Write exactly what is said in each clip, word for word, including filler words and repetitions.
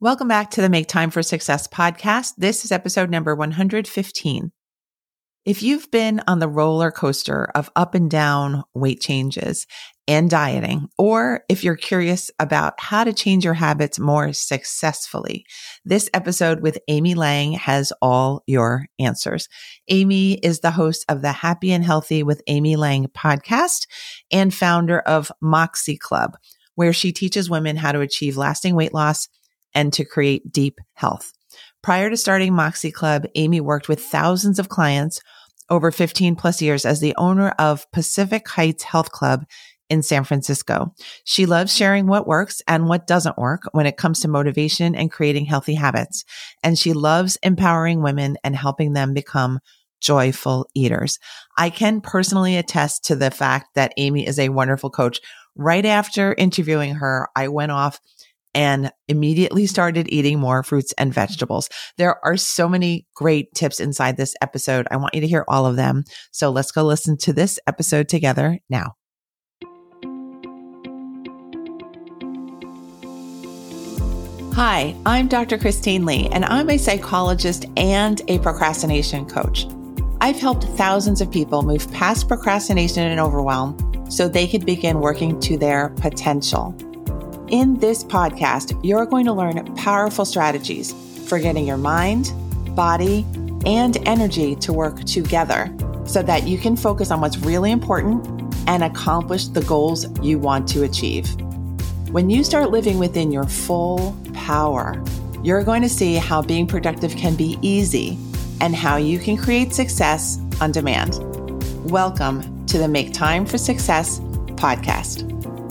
Welcome back to the Make Time for Success podcast. This is episode number one hundred fifteen. If you've been on the roller coaster of up and down weight changes and dieting, or if you're curious about how to change your habits more successfully, this episode with Amy Lang has all your answers. Amy is the host of the Happy and Healthy with Amy Lang podcast and founder of Moxie Club, where she teaches women how to achieve lasting weight loss and to create deep health. Prior to starting Moxie Club, Amy worked with thousands of clients over fifteen plus years as the owner of Pacific Heights Health Club in San Francisco. She loves sharing what works and what doesn't work when it comes to motivation and creating healthy habits. And she loves empowering women and helping them become joyful eaters. I can personally attest to the fact that Amy is a wonderful coach. Right after interviewing her, I went off and immediately started eating more fruits and vegetables. There are so many great tips inside this episode. I want you to hear all of them. So let's go listen to this episode together now. Hi, I'm Doctor Christine Lee, and I'm a psychologist and a procrastination coach. I've helped thousands of people move past procrastination and overwhelm so they could begin working to their potential. In this podcast, you're going to learn powerful strategies for getting your mind, body, and energy to work together so that you can focus on what's really important and accomplish the goals you want to achieve. When you start living within your full power, you're going to see how being productive can be easy and how you can create success on demand. Welcome to the Make Time for Success podcast.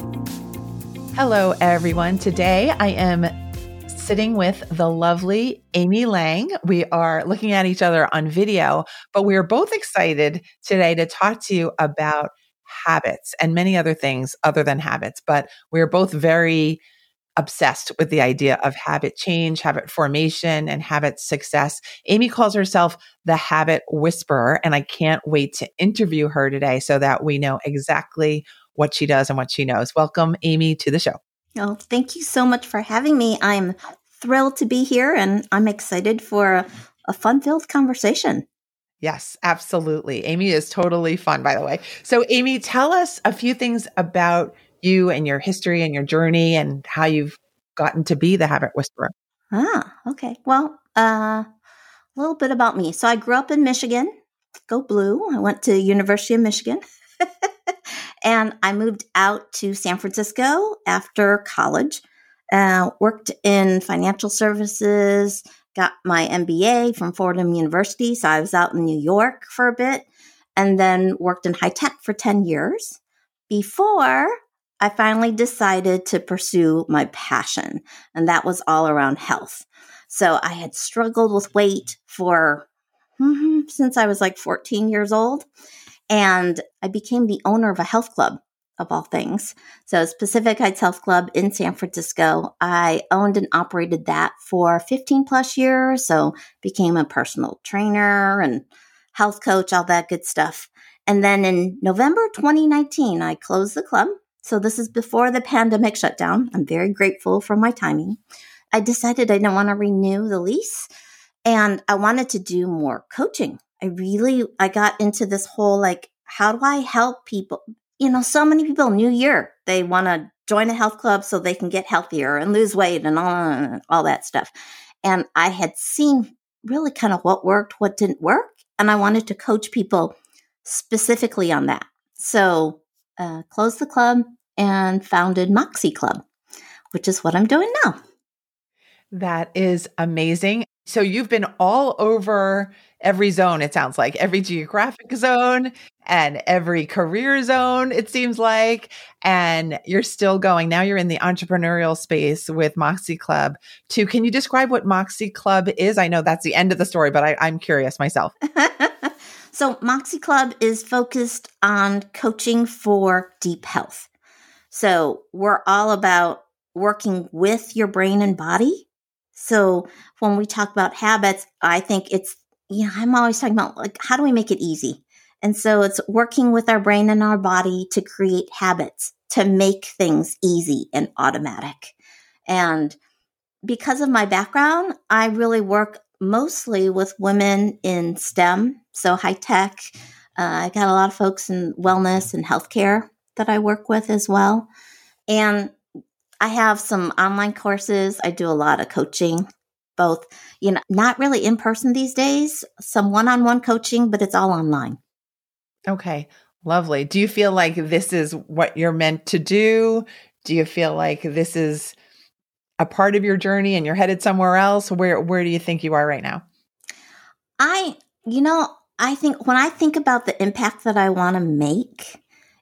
Hello, everyone. Today I am sitting with the lovely Amy Lang. We are looking at each other on video, but we are both excited today to talk to you about habits and many other things other than habits. But we are both very obsessed with the idea of habit change, habit formation, and habit success. Amy calls herself the habit whisperer, and I can't wait to interview her today so that we know exactly what she does and what she knows. Welcome, Amy, to the show. Oh, thank you so much for having me. I'm thrilled to be here, and I'm excited for a, a fun-filled conversation. Yes, absolutely. Amy is totally fun, by the way. So, Amy, tell us a few things about you and your history and your journey and how you've gotten to be the habit whisperer. Ah, okay. Well, uh, a little bit about me. So I grew up in Michigan. Go Blue. I went to University of Michigan. And I moved out to San Francisco after college, uh, worked in financial services, got my M B A from Fordham University. So I was out in New York for a bit and then worked in high tech for ten years before I finally decided to pursue my passion. And that was all around health. So I had struggled with weight for mm-hmm, since I was like fourteen years old. And I became the owner of a health club, of all things. So it's Pacific Heights Health Club in San Francisco. I owned and operated that for fifteen plus years. So became a personal trainer and health coach, all that good stuff. And then in November twenty nineteen, I closed the club. So this is before the pandemic shutdown. I'm very grateful for my timing. I decided I didn't want to renew the lease and I wanted to do more coaching. I really, I got into this whole, like, how do I help people? You know, so many people, new year, they want to join a health club so they can get healthier and lose weight and all, all that stuff. And I had seen really kind of what worked, what didn't work. And I wanted to coach people specifically on that. So uh, closed the club and founded Moxie Club, which is what I'm doing now. That is amazing. So you've been all over every zone, it sounds like, every geographic zone and every career zone, it seems like, and you're still going. Now you're in the entrepreneurial space with Moxie Club too. Can you describe what Moxie Club is? I know that's the end of the story, but I, I'm curious myself. So Moxie Club is focused on coaching for deep health. So we're all about working with your brain and body. So when we talk about habits, I think it's, you know, I'm always talking about, like, how do we make it easy? And so it's working with our brain and our body to create habits, to make things easy and automatic. And because of my background, I really work mostly with women in STEM, so high tech. Uh, I got a lot of folks in wellness and healthcare that I work with as well. And I have some online courses. I do a lot of coaching, both, you know, not really in person these days, some one-on-one coaching, but it's all online. Okay. Lovely. Do you feel like this is what you're meant to do? Do you feel like this is a part of your journey and you're headed somewhere else? Where where do you think you are right now? I, you know, I think when I think about the impact that I want to make,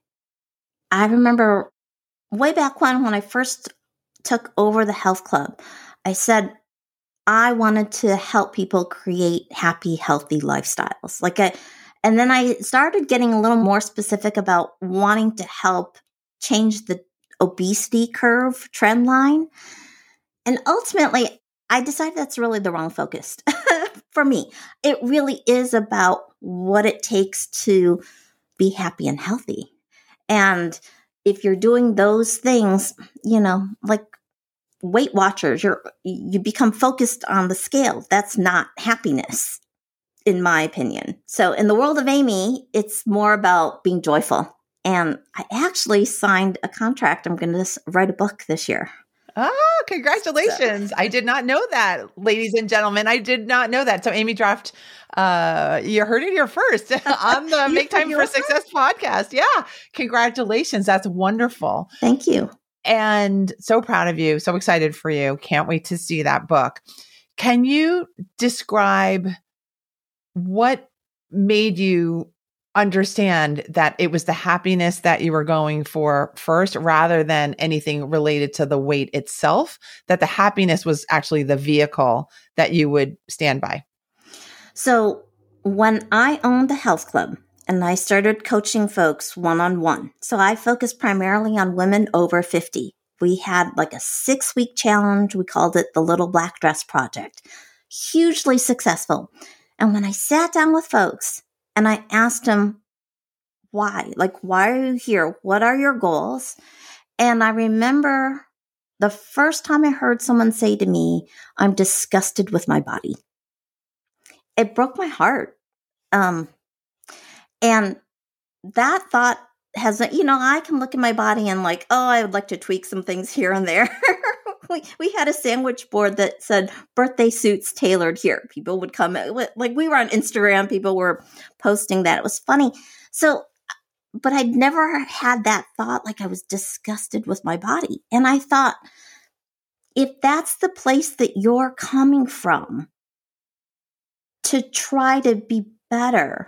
I remember way back when, when I first took over the health club, I said I wanted to help people create happy, healthy lifestyles. Like I, and then I started getting a little more specific about wanting to help change the obesity curve trend line. And ultimately, I decided that's really the wrong focus for me. It really is about what it takes to be happy and healthy. And if you're doing those things, you know, like Weight Watchers, you're, you become focused on the scale. That's not happiness, in my opinion. So in the world of Amy, it's more about being joyful. And I actually signed a contract. I'm going to write a book this year. Oh, congratulations. So. I did not know that, ladies and gentlemen. I did not know that. So Amy Draft, uh, you heard it here first on the Make Time for Success podcast. Yeah. Congratulations. That's wonderful. Thank you. And so proud of you. So excited for you. Can't wait to see that book. Can you describe what made you understand that it was the happiness that you were going for first, rather than anything related to the weight itself, that the happiness was actually the vehicle that you would stand by? So when I owned the health club and I started coaching folks one-on-one, so I focused primarily on women over fifty. We had like a six-week challenge. We called it the Little Black Dress Project. Hugely successful. And when I sat down with folks and I asked them, why? Like, why are you here? What are your goals? And I remember the first time I heard someone say to me, I'm disgusted with my body. It broke my heart. Um, and that thought has, you know, I can look at my body and like, oh, I would like to tweak some things here and there. we, we had a sandwich board that said birthday suits tailored here. People would come, like we were on Instagram, people were posting that. It was funny. So, but I'd never had that thought, like I was disgusted with my body. And I thought, if that's the place that you're coming from to try to be better,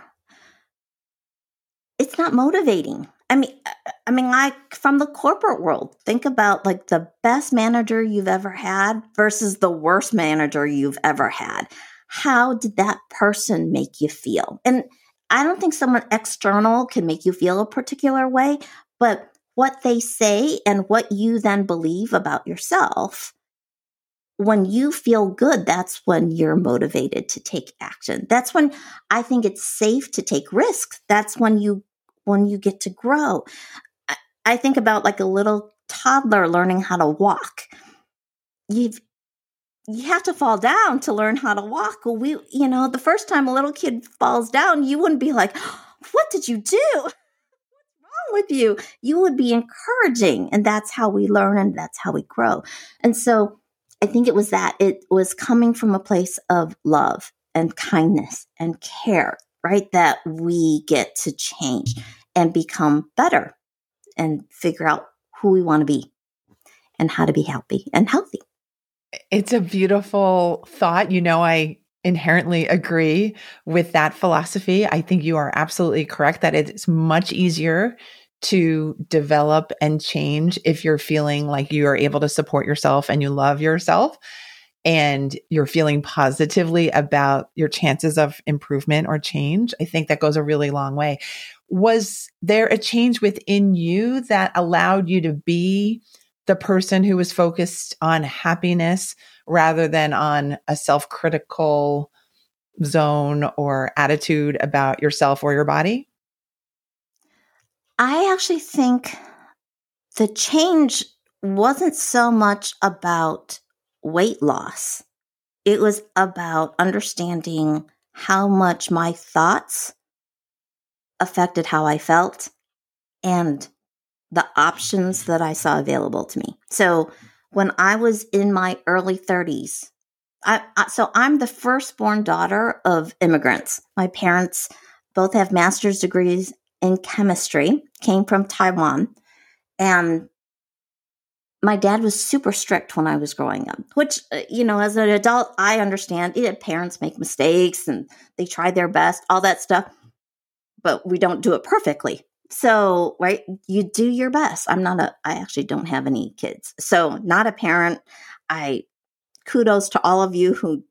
it's not motivating. I mean, I mean, like from the corporate world, think about like the best manager you've ever had versus the worst manager you've ever had. How did that person make you feel? And I don't think someone external can make you feel a particular way, but what they say and what you then believe about yourself, when you feel good, that's when you're motivated to take action. That's when I think it's safe to take risks. That's when you when you get to grow. I, I think about like a little toddler learning how to walk. You've You have to fall down to learn how to walk. Well, we, you know, the first time a little kid falls down, you wouldn't be like, what did you do? What's wrong with you? You would be encouraging. And that's how we learn and that's how we grow. And so I think it was that it was coming from a place of love and kindness and care, right? That we get to change and become better and figure out who we want to be and how to be happy and healthy. It's a beautiful thought. You know, I inherently agree with that philosophy. I think you are absolutely correct that it's much easier to develop and change if you're feeling like you are able to support yourself and you love yourself and you're feeling positively about your chances of improvement or change. I think that goes a really long way. Was there a change within you that allowed you to be the person who was focused on happiness rather than on a self-critical zone or attitude about yourself or your body? I actually think the change wasn't so much about weight loss. It was about understanding how much my thoughts affected how I felt and the options that I saw available to me. So when I was in my early thirties, I, I, so I'm the firstborn daughter of immigrants. My parents both have master's degrees in chemistry, came from Taiwan, and my dad was super strict when I was growing up, which, you know, as an adult, I understand it. Parents make mistakes and they try their best, all that stuff, but we don't do it perfectly. So, right, you do your best. I'm not a, I actually don't have any kids. So not a parent. I kudos to all of you who,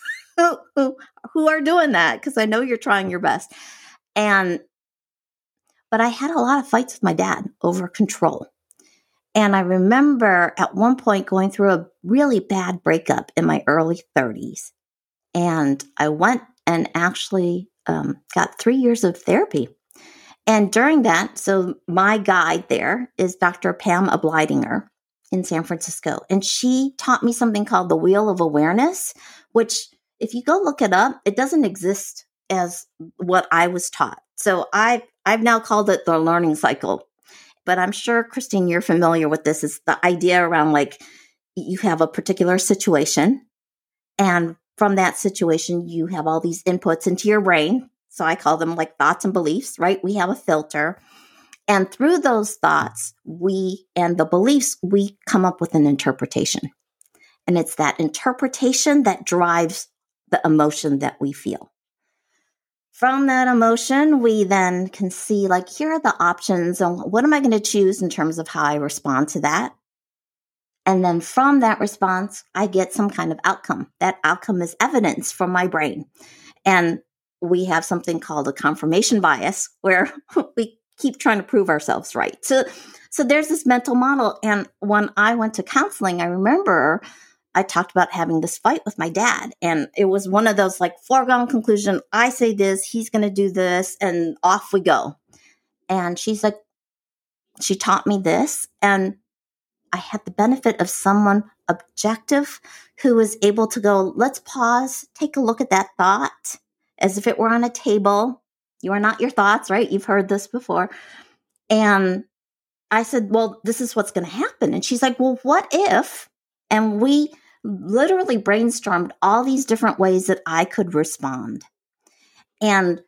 who, who are doing that, because I know you're trying your best. And, but I had a lot of fights with my dad over control. And I remember at one point going through a really bad breakup in my early thirties. And I went and actually um, got three years of therapy. And during that, so my guide there is Doctor Pam Ableidinger in San Francisco. And she taught me something called the Wheel of Awareness, which if you go look it up, it doesn't exist as what I was taught. So I've, I've now called it the learning cycle. But I'm sure, Christine, you're familiar with this. Is the idea around like you have a particular situation, and from that situation, you have all these inputs into your brain. So I call them like thoughts and beliefs, right? We have a filter. And through those thoughts, we and the beliefs, we come up with an interpretation. And it's that interpretation that drives the emotion that we feel. From that emotion, we then can see, like, here are the options and what am I going to choose in terms of how I respond to that? And then from that response, I get some kind of outcome. That outcome is evidence from my brain. And we have something called a confirmation bias, where we keep trying to prove ourselves right. So, so there's this mental model. And when I went to counseling, I remember I talked about having this fight with my dad. And it was one of those like foregone conclusion. I say this, he's going to do this, and off we go. And she's like, she taught me this. And I had the benefit of someone objective who was able to go, let's pause, take a look at that thought as if it were on a table. You are not your thoughts, right? You've heard this before. And I said, well, this is what's going to happen. And she's like, well, what if? And we literally brainstormed all these different ways that I could respond. And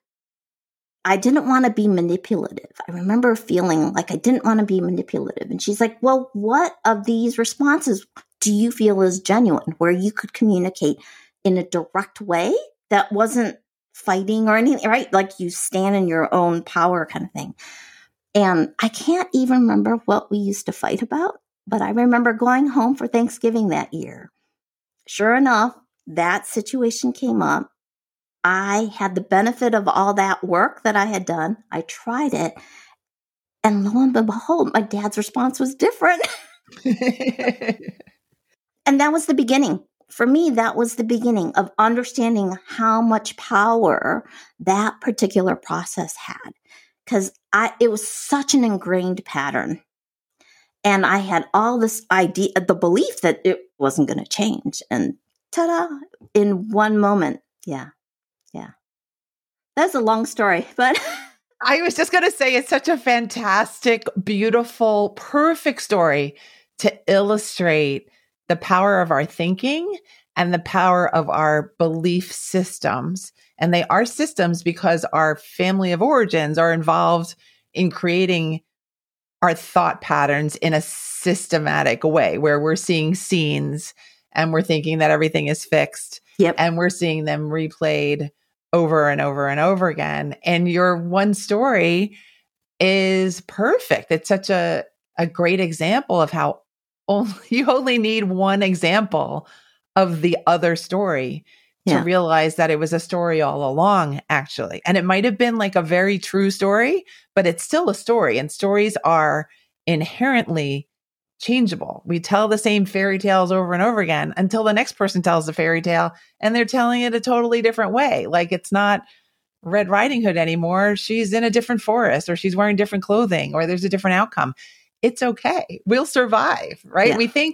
I didn't want to be manipulative. I remember feeling like I didn't want to be manipulative. And she's like, well, what of these responses do you feel is genuine, where you could communicate in a direct way that wasn't fighting or anything, right? Like you stand in your own power kind of thing. And I can't even remember what we used to fight about, but I remember going home for Thanksgiving that year. Sure enough, that situation came up. I had the benefit of all that work that I had done. I tried it. And lo and behold, my dad's response was different. And that was the beginning. For me, that was the beginning of understanding how much power that particular process had. Because I it was such an ingrained pattern. And I had all this idea, the belief that it wasn't going to change. And ta-da, in one moment. Yeah. Yeah. That's a long story, but I was just going to say it's such a fantastic, beautiful, perfect story to illustrate the power of our thinking and the power of our belief systems. And they are systems because our family of origins are involved in creating our thought patterns in a systematic way, where we're seeing scenes and we're thinking that everything is fixed. Yep. And we're seeing them replayed over and over and over again. And your one story is perfect. It's such a, a great example of how only, you only need one example of the other story to Yeah. realize that it was a story all along, actually. And it might have been like a very true story, but it's still a story. And stories are inherently changeable. We tell the same fairy tales over and over again until the next person tells the fairy tale and they're telling it a totally different way. Like it's not Red Riding Hood anymore. She's in a different forest, or she's wearing different clothing, or there's a different outcome. It's okay. We'll survive, right? Yeah. We think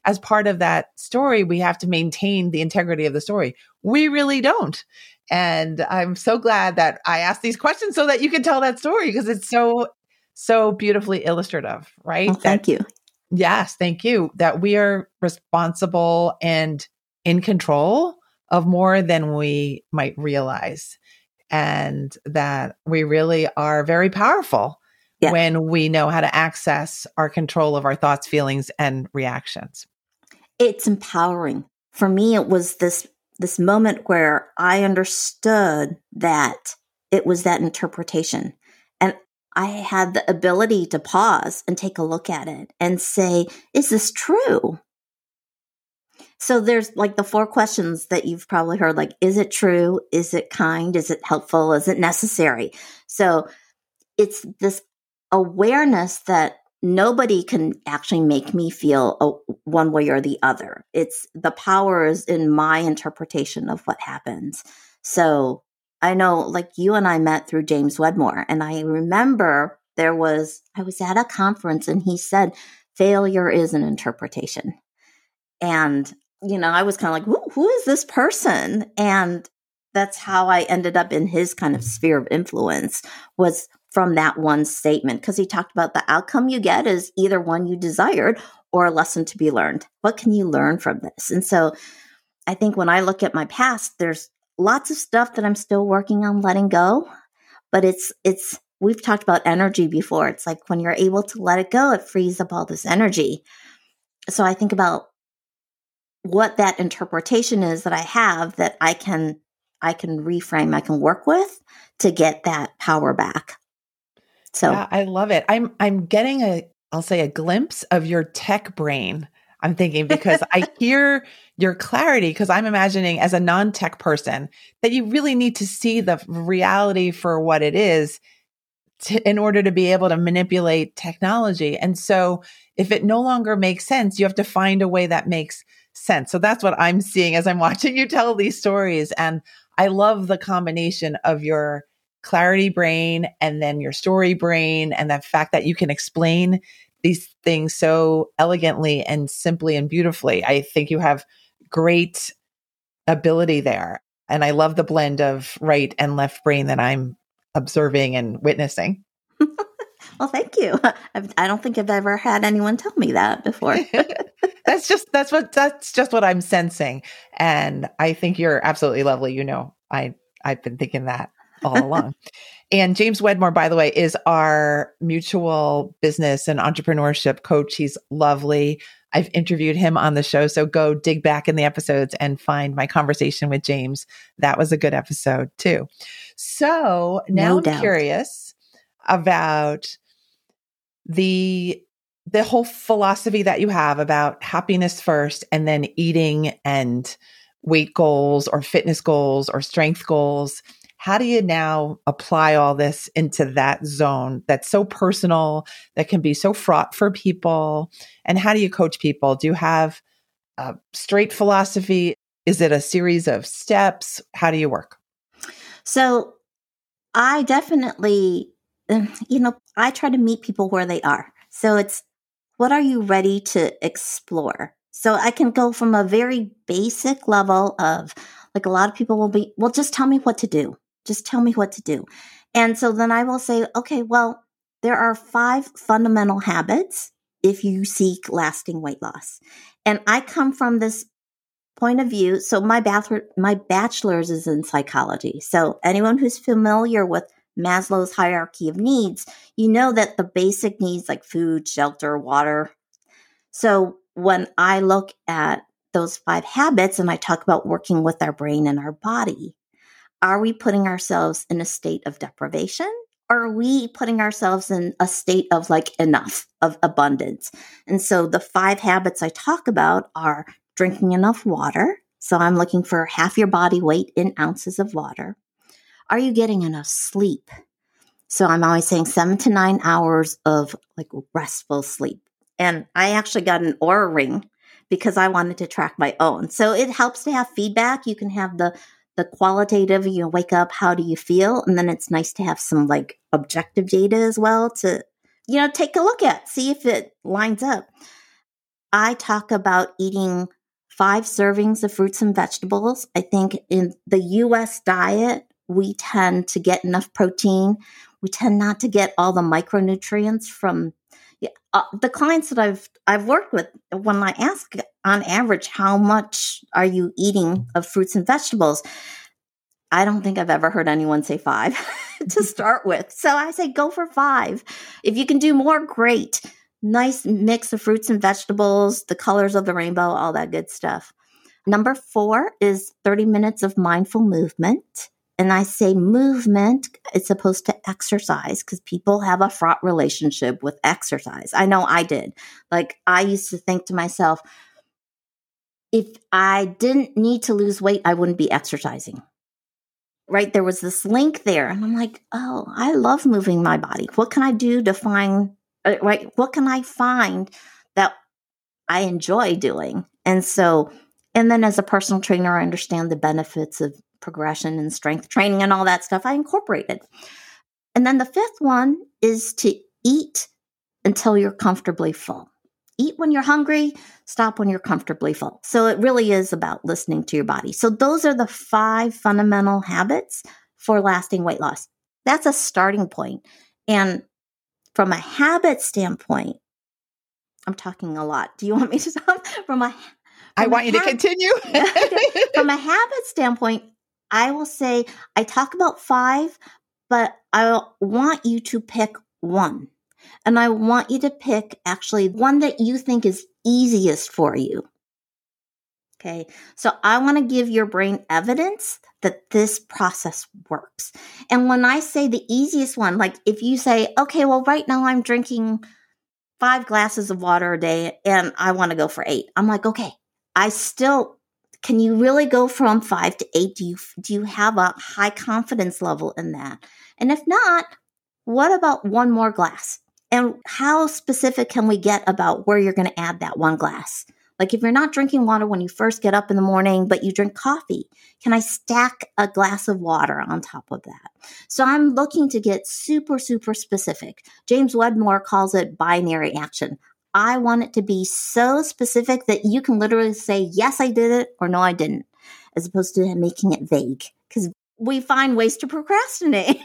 as part of that story, we have to maintain the integrity of the story. We really don't. And I'm so glad that I asked these questions so that you can tell that story, because it's so, so beautifully illustrative, right? Well, thank that, you. Yes, thank you. That we are responsible and in control of more than we might realize. And that we really are very powerful yeah. when we know how to access our control of our thoughts, feelings, and reactions. It's empowering. For me, it was this this moment where I understood that it was that interpretation. And I had the ability to pause and take a look at it and say, is this true? So there's like the four questions that you've probably heard, like, is it true? Is it kind? Is it helpful? Is it necessary? So it's this awareness that nobody can actually make me feel a, one way or the other. It's the power is in my interpretation of what happens. So I know, like, you and I met through James Wedmore, and I remember there was, I was at a conference and he said, failure is an interpretation. And, you know, I was kind of like, who, who is this person? And that's how I ended up in his kind of sphere of influence, was from that one statement, because he talked about the outcome you get is either one you desired or a lesson to be learned. What can you learn from this? And so I think when I look at my past, there's lots of stuff that I'm still working on letting go, but it's, it's, we've talked about energy before. It's like when you're able to let it go, it frees up all this energy. So I think about what that interpretation is that I have that I can, I can reframe, I can work with to get that power back. So yeah, I love it. I'm, I'm getting a, I'll say a glimpse of your tech brain. I'm thinking, because I hear your clarity, because I'm imagining as a non-tech person that you really need to see the reality for what it is to, in order to be able to manipulate technology. And so if it no longer makes sense, you have to find a way that makes sense. So that's what I'm seeing as I'm watching you tell these stories. And I love the combination of your clarity brain and then your story brain, and the fact that you can explain these things so elegantly and simply and beautifully. I think you have great ability there. And I love the blend of right and left brain that I'm observing and witnessing. Well, thank you. I've, I don't think I've ever had anyone tell me that before. that's just, that's what, that's just what I'm sensing. And I think you're absolutely lovely. You know, I, I've been thinking that all along. And James Wedmore, by the way, is our mutual business and entrepreneurship coach. He's lovely. I've interviewed him on the show. So go dig back in the episodes and find my conversation with James. That was a good episode too. So now No I'm doubt. curious about the the whole philosophy that you have about happiness first, and then eating and weight goals or fitness goals or strength goals. How do you now apply all this into that zone that's so personal, that can be so fraught for people? And how do you coach people? Do you have a straight philosophy? Is it a series of steps? How do you work? So I definitely, you know, I try to meet people where they are. So it's, what are you ready to explore? So I can go from a very basic level of, like, a lot of people will be, well, just tell me what to do. Just tell me what to do. And so then I will say, okay, well, there are five fundamental habits if you seek lasting weight loss. And I come from this point of view. So my bachelor, my bachelor's is in psychology. So anyone who's familiar with Maslow's hierarchy of needs, you know that the basic needs like food, shelter, water. So when I look at those five habits and I talk about working with our brain and our body, are we putting ourselves in a state of deprivation? Or are we putting ourselves in a state of like enough, of abundance? And so the five habits I talk about are drinking enough water. So I'm looking for half your body weight in ounces of water. Are you getting enough sleep? So I'm always saying seven to nine hours of like restful sleep. And I actually got an Oura ring because I wanted to track my own. So it helps to have feedback. You can have the the qualitative, you know, wake up, how do you feel? And then it's nice to have some like objective data as well to, you know, take a look at, see if it lines up. I talk about eating five servings of fruits and vegetables. I think in the U S diet, we tend to get enough protein. We tend not to get all the micronutrients from uh, the clients that I've I've worked with. When I ask on average, how much are you eating of fruits and vegetables? I don't think I've ever heard anyone say five to start with. So I say go for five. If you can do more, great. Nice mix of fruits and vegetables, the colors of the rainbow, all that good stuff. Number four is thirty minutes of mindful movement. And I say movement, it's opposed to exercise because people have a fraught relationship with exercise. I know I did. Like I used to think to myself, if I didn't need to lose weight, I wouldn't be exercising. Right? There was this link there. And I'm like, oh, I love moving my body. What can I do to find, uh, right? What can I find that I enjoy doing? And so, and then as a personal trainer, I understand the benefits of progression and strength training and all that stuff. I incorporated. And then the fifth one is to eat until you're comfortably full. Eat when you're hungry, stop when you're comfortably full. So it really is about listening to your body. So those are the five fundamental habits for lasting weight loss. That's a starting point. And from a habit standpoint, I'm talking a lot. Do you want me to stop? From a, from I want you ha- to continue. From a habit standpoint, I will say I talk about five, but I want you to pick one. And I want you to pick actually one that you think is easiest for you. Okay. So I want to give your brain evidence that this process works. And when I say the easiest one, like if you say, okay, well, right now I'm drinking five glasses of water a day and I want to go for eight. I'm like, okay, I still, can you really go from five to eight? Do you, do you have a high confidence level in that? And if not, what about one more glass? And how specific can we get about where you're going to add that one glass? Like if you're not drinking water when you first get up in the morning, but you drink coffee, can I stack a glass of water on top of that? So I'm looking to get super, super specific. James Wedmore calls it binary action. I want it to be so specific that you can literally say, yes, I did it, or no, I didn't, as opposed to making it vague, because we find ways to procrastinate.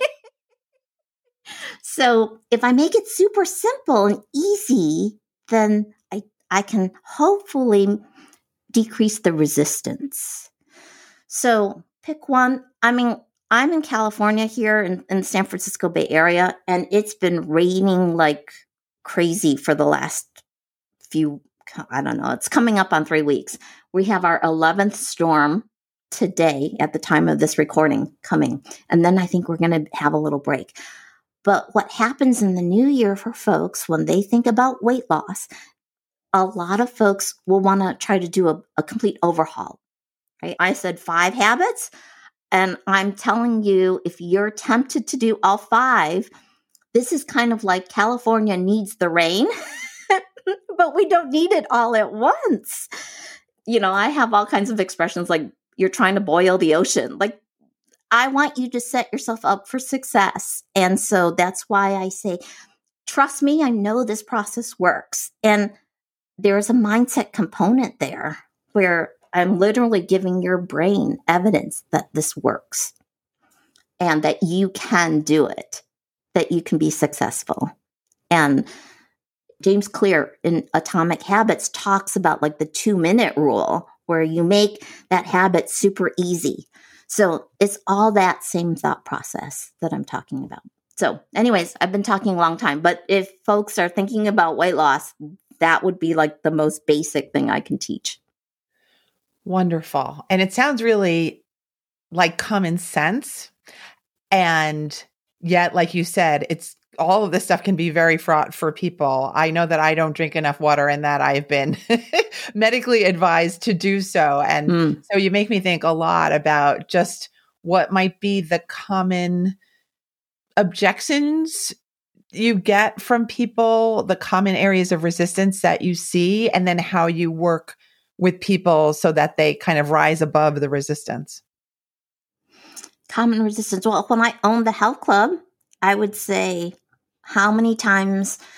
So if I make it super simple and easy, then I, I can hopefully decrease the resistance. So pick one. I mean, I'm in California here in, in the San Francisco Bay Area, and it's been raining like crazy for the last few, I don't know, it's coming up on three weeks. We have our eleventh storm today at the time of this recording coming. And then I think we're going to have a little break. But what happens in the new year for folks when they think about weight loss, a lot of folks will want to try to do a, a complete overhaul. Right? I said five habits, and I'm telling you, if you're tempted to do all five, this is kind of like California needs the rain, but we don't need it all at once. You know, I have all kinds of expressions like you're trying to boil the ocean. Like, I want you to set yourself up for success. And so that's why I say, trust me, I know this process works. And there's a mindset component there where I'm literally giving your brain evidence that this works and that you can do it, that you can be successful. And James Clear in Atomic Habits talks about like the two minute rule where you make that habit super easy. So it's all that same thought process that I'm talking about. So anyways, I've been talking a long time, but if folks are thinking about weight loss, that would be like the most basic thing I can teach. Wonderful. And it sounds really like common sense. And yet, like you said, it's all of this stuff can be very fraught for people. I know that I don't drink enough water and that I've been medically advised to do so. And mm. so you make me think a lot about just what might be the common objections you get from people, the common areas of resistance that you see, and then how you work with people so that they kind of rise above the resistance. Common resistance. Well, when I owned the health club, I would say, how many times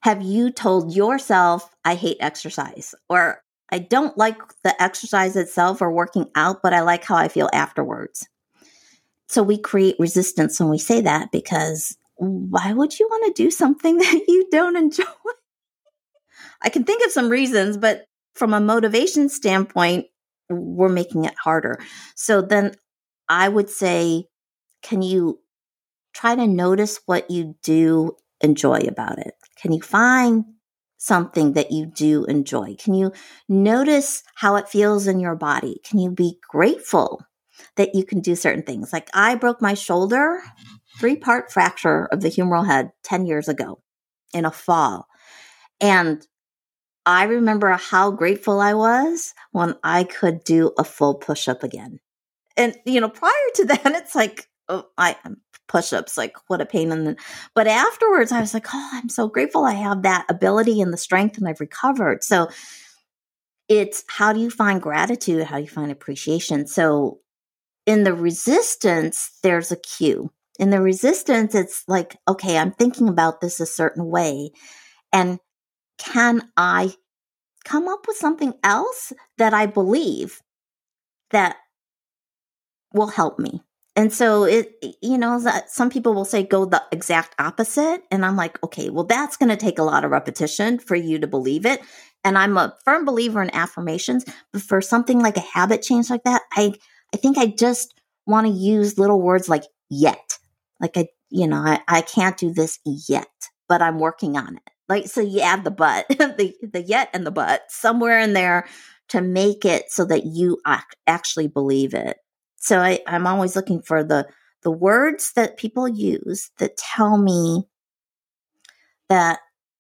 have you told yourself, I hate exercise, or I don't like the exercise itself or working out, but I like how I feel afterwards? So we create resistance when we say that, because why would you want to do something that you don't enjoy? I can think of some reasons, but from a motivation standpoint, we're making it harder. So then I would say, can you try to notice what you do enjoy about it? Can you find something that you do enjoy? Can you notice how it feels in your body? Can you be grateful that you can do certain things? Like I broke my shoulder, three-part fracture of the humeral head ten years ago in a fall. And I remember how grateful I was when I could do a full push-up again. And, you know, prior to that, it's like, oh, I push-ups, like what a pain in the, but afterwards I was like, oh, I'm so grateful I have that ability and the strength and I've recovered. So it's how do you find gratitude? How do you find appreciation? So in the resistance, there's a cue. In the resistance, it's like, okay, I'm thinking about this a certain way. And can I come up with something else that I believe that will help me? And so it, you know, that some people will say go the exact opposite. And I'm like, okay, well, that's going to take a lot of repetition for you to believe it. And I'm a firm believer in affirmations, but for something like a habit change like that, I, I think I just want to use little words like yet. Like I, you know, I, I can't do this yet, but I'm working on it. Like, so you add the but, the, the yet and the but somewhere in there to make it so that you ac- actually believe it. So I, I'm always looking for the, the words that people use that tell me that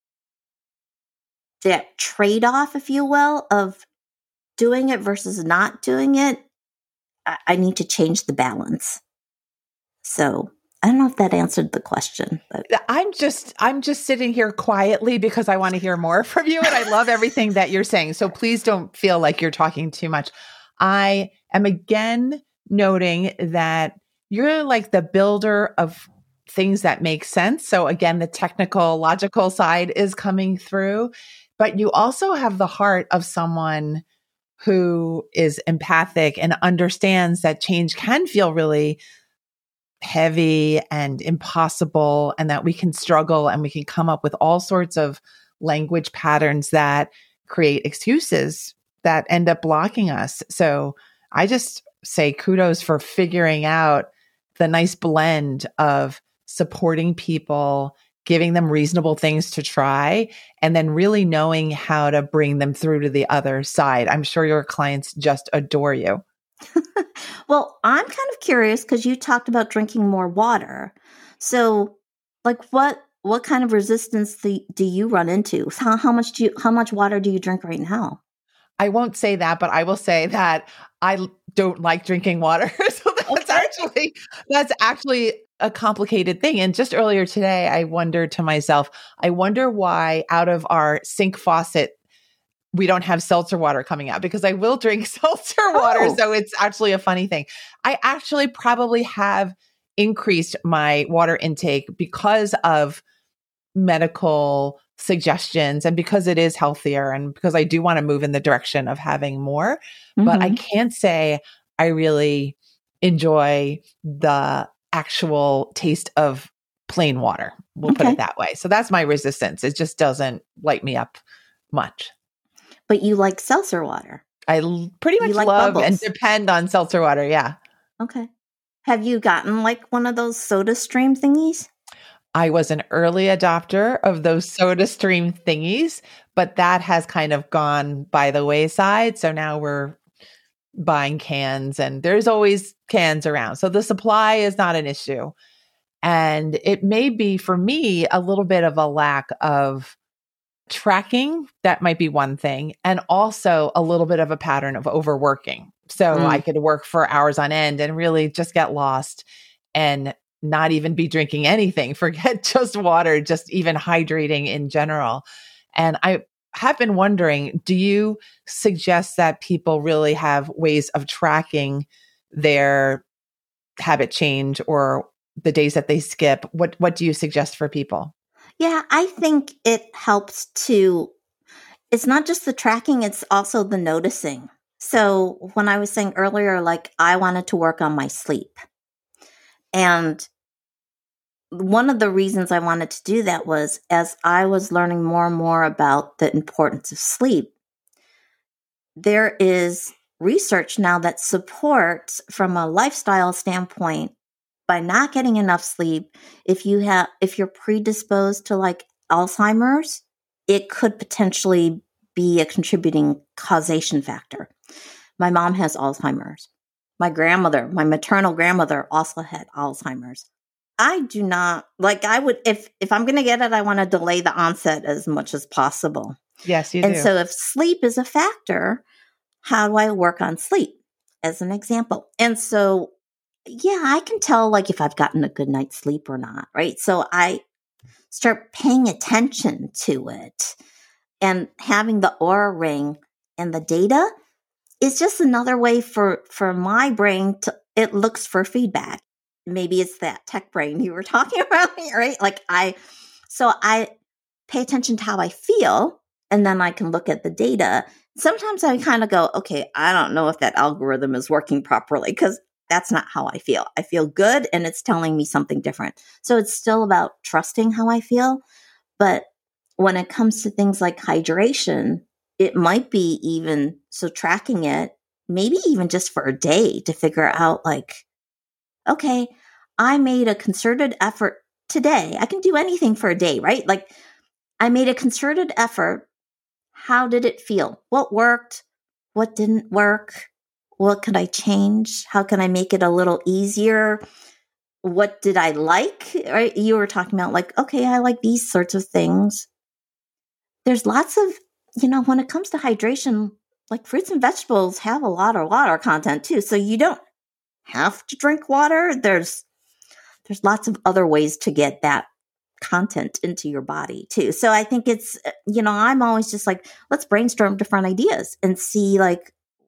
that trade-off, if you will, of doing it versus not doing it. I, I need to change the balance. So I don't know if that answered the question. But. I'm just, I'm just sitting here quietly because I want to hear more from you. And I love everything that you're saying. So please don't feel like you're talking too much. I am again noting that you're like the builder of things that make sense. So again, the technical, logical side is coming through, but you also have the heart of someone who is empathic and understands that change can feel really heavy and impossible, and that we can struggle and we can come up with all sorts of language patterns that create excuses that end up blocking us. So I just say kudos for figuring out the nice blend of supporting people, giving them reasonable things to try, and then really knowing how to bring them through to the other side. I'm sure your clients just adore you. Well, I'm kind of curious because you talked about drinking more water. So, like, what what kind of resistance do, do you run into? How, how much do you how much water do you drink right now? I won't say that, but I will say that I don't like drinking water. So that's okay. actually that's actually a complicated thing. And just earlier today, I wondered to myself, I wonder why out of our sink faucet we don't have seltzer water coming out, because I will drink seltzer water. Oh. So it's actually a funny thing. I actually probably have increased my water intake because of medical suggestions and because it is healthier and because I do want to move in the direction of having more. Mm-hmm. But I can't say I really enjoy the actual taste of plain water. We'll okay. put it that way. So that's my resistance. It just doesn't light me up much. But you like seltzer water. I l- pretty much like love bubbles. And depend on seltzer water. Yeah. Okay. Have you gotten like one of those Soda Stream thingies? I was an early adopter of those Soda Stream thingies, but that has kind of gone by the wayside. So now we're buying cans, and there's always cans around. So the supply is not an issue. And it may be for me a little bit of a lack of tracking. That might be one thing. And also a little bit of a pattern of overworking. So mm. I could work for hours on end and really just get lost and not even be drinking anything, forget just water, just even hydrating in general. And I have been wondering, do you suggest that people really have ways of tracking their habit change or the days that they skip? What, what do you suggest for people? Yeah, I think it helps to, it's not just the tracking, it's also the noticing. So when I was saying earlier, like I wanted to work on my sleep. And one of the reasons I wanted to do that was as I was learning more and more about the importance of sleep, there is research now that supports from a lifestyle standpoint, by not getting enough sleep, if you have, if you're predisposed to like Alzheimer's, it could potentially be a contributing causation factor. My mom has Alzheimer's. My grandmother, my maternal grandmother also had Alzheimer's. I do not like, I would, if, if I'm going to get it, I want to delay the onset as much as possible. Yes, you and do. And so if sleep is a factor, how do I work on sleep as an example? And so, yeah, I can tell like if I've gotten a good night's sleep or not, right? So I start paying attention to it, and having the Oura ring and the data is just another way for, for my brain to, it looks for feedback. Maybe it's that tech brain you were talking about, right? Like I, so I pay attention to how I feel, and then I can look at the data. Sometimes I kind of go, okay, I don't know if that algorithm is working properly because that's not how I feel. I feel good and it's telling me something different. So it's still about trusting how I feel. But when it comes to things like hydration, it might be even, so tracking it, maybe even just for a day to figure out like, okay, I made a concerted effort today. I can do anything for a day, right? Like I made a concerted effort. How did it feel? What worked? What didn't work? What could I change? How can I make it a little easier? What did I like? Right? You were talking about like, okay, I like these sorts of things. There's lots of, you know, when it comes to hydration, like fruits and vegetables have a lot of water content too. So you don't have to drink water. There's, there's lots of other ways to get that content into your body too. So I think it's, you know, I'm always just like, let's brainstorm different ideas and see like,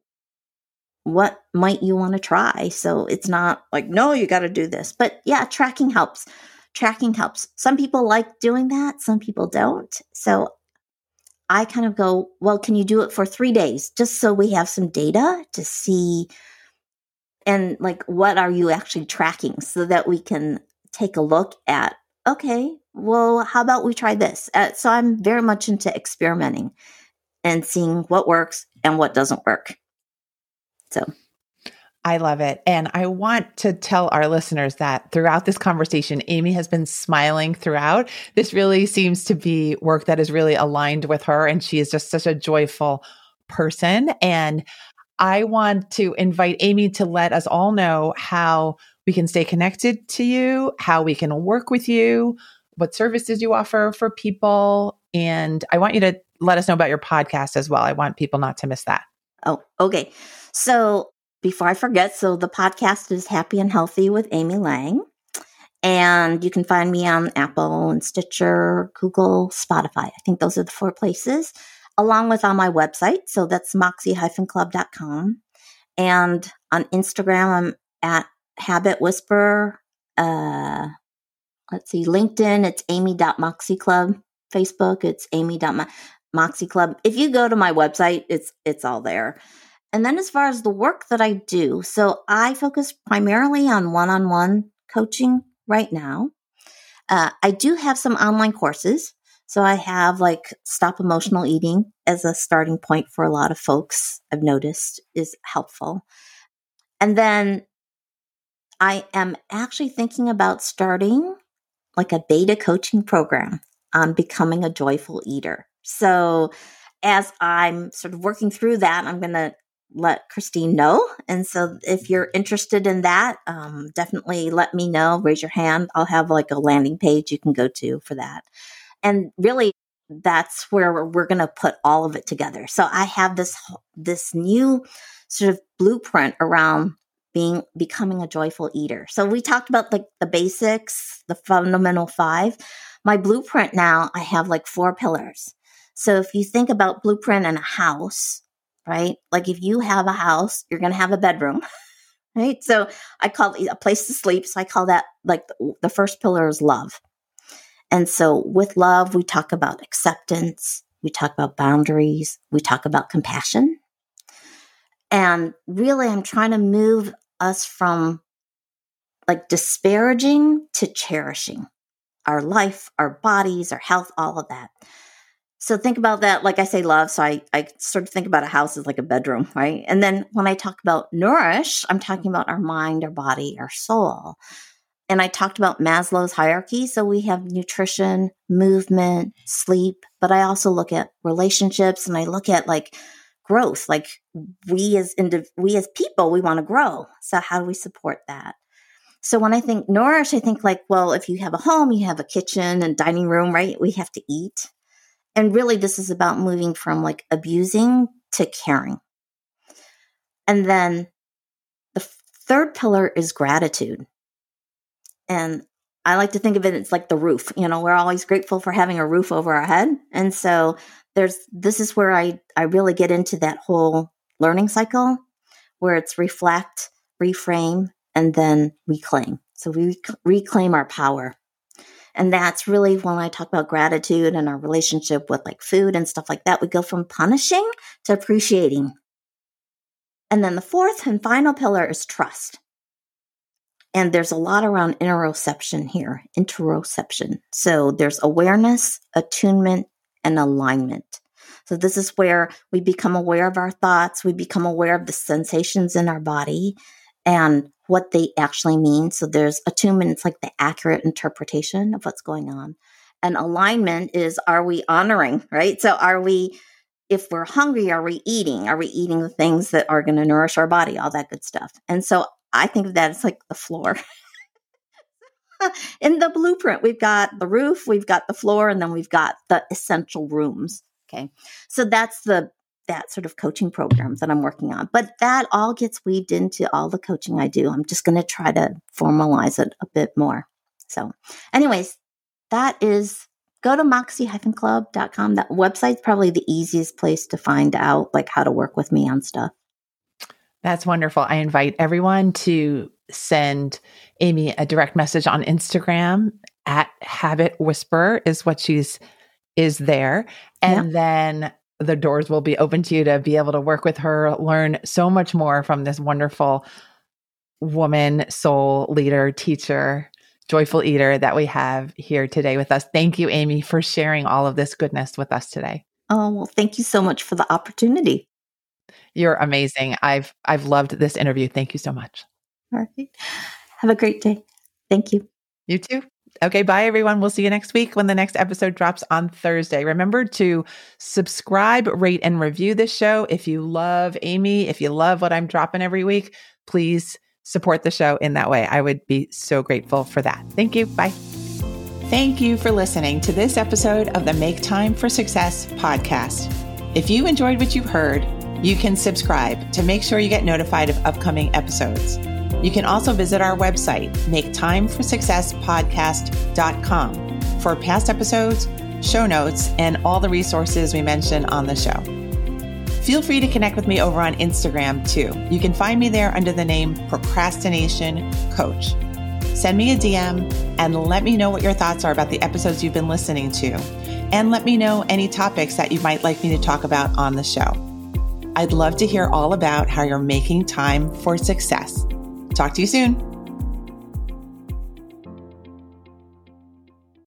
what might you want to try? So it's not like, no, you got to do this. But yeah, tracking helps. Tracking helps. Some people like doing that. Some people don't. So I kind of go, well, can you do it for three days? Just so we have some data to see. And like, what are you actually tracking so that we can take a look at, okay, well, how about we try this? Uh, so I'm very much into experimenting and seeing what works and what doesn't work. So I love it. And I want to tell our listeners that throughout this conversation, Amy has been smiling throughout. This really seems to be work that is really aligned with her. And she is just such a joyful person. And I want to invite Amy to let us all know how we can stay connected to you, how we can work with you, what services you offer for people. And I want you to let us know about your podcast as well. I want people not to miss that. Oh, okay. So before I forget, so the podcast is Happy and Healthy with Amy Lang. And you can find me on Apple and Stitcher, Google, Spotify. I think those are the four places, along with on my website. So that's moxie dash club dot com. And on Instagram, I'm at Habit Whisper. Uh, let's see, LinkedIn, it's amy dot moxie club. Facebook, it's amy dot moxie club. If you go to my website, it's it's all there. And then as far as the work that I do, so I focus primarily on one-on-one coaching right now. Uh, I do have some online courses. So I have like Stop Emotional Eating as a starting point for a lot of folks, I've noticed is helpful. And then I am actually thinking about starting like a beta coaching program on becoming a joyful eater. So as I'm sort of working through that, I'm going to let Christine know. And so if you're interested in that, um, definitely let me know, raise your hand. I'll have like a landing page you can go to for that. And really, that's where we're going to put all of it together. So I have this, this new sort of blueprint around being, becoming a joyful eater. So we talked about like the basics, the fundamental five. My blueprint now, I have like four pillars. So if you think about blueprint in a house, right? Like if you have a house, you're going to have a bedroom, right? So I call it a place to sleep. So I call that like the, the first pillar is love. And so with love, we talk about acceptance, we talk about boundaries, we talk about compassion. And really, I'm trying to move us from like disparaging to cherishing our life, our bodies, our health, all of that. So think about that. Like I say, love. So I, I sort of think about a house as like a bedroom, right? And then when I talk about nourish, I'm talking about our mind, our body, our soul. And I talked about Maslow's hierarchy. So we have nutrition, movement, sleep, but I also look at relationships and I look at like growth. Like we as indiv- we as people, we want to grow. So how do we support that? So when I think nourish, I think like, well, if you have a home, you have a kitchen and dining room, right? We have to eat. And really, this is about moving from like abusing to caring. And then the third pillar is gratitude. And I like to think of it as like the roof. You know, we're always grateful for having a roof over our head. And so there's, this is where I, I really get into that whole learning cycle where it's reflect, reframe, and then reclaim. So we rec- reclaim our power. And that's really when I talk about gratitude and our relationship with like food and stuff like that. We go from punishing to appreciating. And then the fourth and final pillar is trust. And there's a lot around interoception here, interoception. So there's awareness, attunement, and alignment. So this is where we become aware of our thoughts. We become aware of the sensations in our body and what they actually mean. So there's attunement, it's like the accurate interpretation of what's going on. And alignment is, are we honoring, right? So are we, if we're hungry, are we eating? Are we eating the things that are going to nourish our body, all that good stuff? And so I think of that as like the floor. In the blueprint, we've got the roof, we've got the floor, and then we've got the essential rooms. Okay. So that's the that sort of coaching programs that I'm working on. But that all gets weaved into all the coaching I do. I'm just going to try to formalize it a bit more. So anyways, that is, go to moxie dash club dot com. That website's probably the easiest place to find out like how to work with me on stuff. That's wonderful. I invite everyone to send Amy a direct message on Instagram at Habit Whisperer is what she's is there. And yeah. Then the doors will be open to you to be able to work with her, learn so much more from this wonderful woman, soul leader, teacher, joyful eater that we have here today with us. Thank you, Amy, for sharing all of this goodness with us today. Oh, well, thank you so much for the opportunity. You're amazing. I've I've loved this interview. Thank you so much. All right. Have a great day. Thank you. You too. Okay, bye everyone. We'll see you next week when the next episode drops on Thursday. Remember to subscribe, rate, and review this show. If you love Amy, if you love what I'm dropping every week, please support the show in that way. I would be so grateful for that. Thank you. Bye. Thank you for listening to this episode of the Make Time for Success podcast. If you enjoyed what you heard, you can subscribe to make sure you get notified of upcoming episodes. You can also visit our website, make time for success podcast dot com, for past episodes, show notes, and all the resources we mentioned on the show. Feel free to connect with me over on Instagram too. You can find me there under the name Procrastination Coach. Send me a D M and let me know what your thoughts are about the episodes you've been listening to. And let me know any topics that you might like me to talk about on the show. I'd love to hear all about how you're making time for success. Talk to you soon.